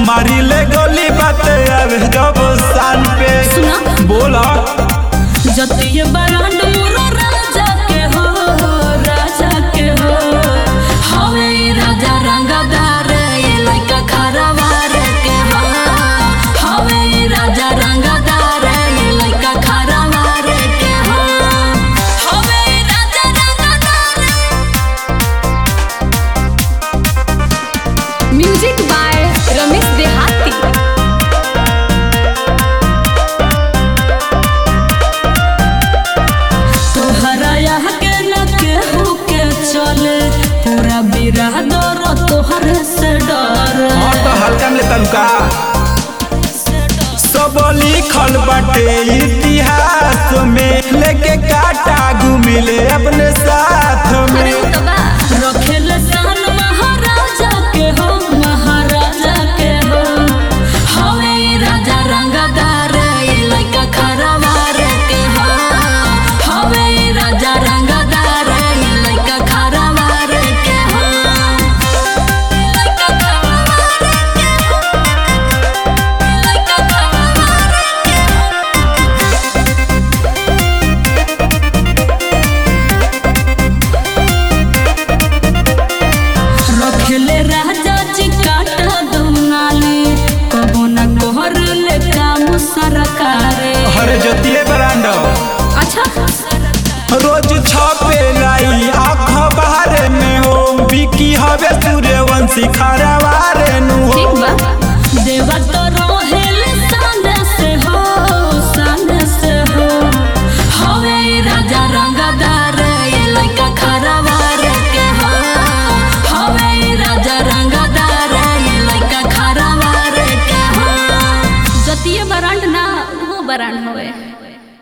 मारी ले गोली बाते आवे जब सान पे। सुना बोला जतिये बरांड मोरो राजा के हो, राजा के हो। हवे राजा रंगदार ये लइका खरवार के हो। हवे राजा रंगदार ये लइका खरवार के हो। हवे राजा रंगदार। म्यूजिक बाय रमेश देहाती। पूरा बिरादर तोहर से डर। तो हल्का में तनुका सब लिखल बाटे इतिहास में, लेके काटा घूमिले अपने साथ में। रखेल सान महाराजा के हो, महाराजा के हो। हवे राजा रंगदार ये लइका खरवार के हो। हवे राजा रंगदार ये लइका खरवार के हो। लइका खरवार के हो। लइका खरवार के हो। रखेले राजा जी काटा दुनाले, कबो न कोहर ले काम सरकारे। हरे जोतिए बरांडो अच्छा रोज छापे लाई अखबार में हो, बिकी हवे सूर्यवंशी खरा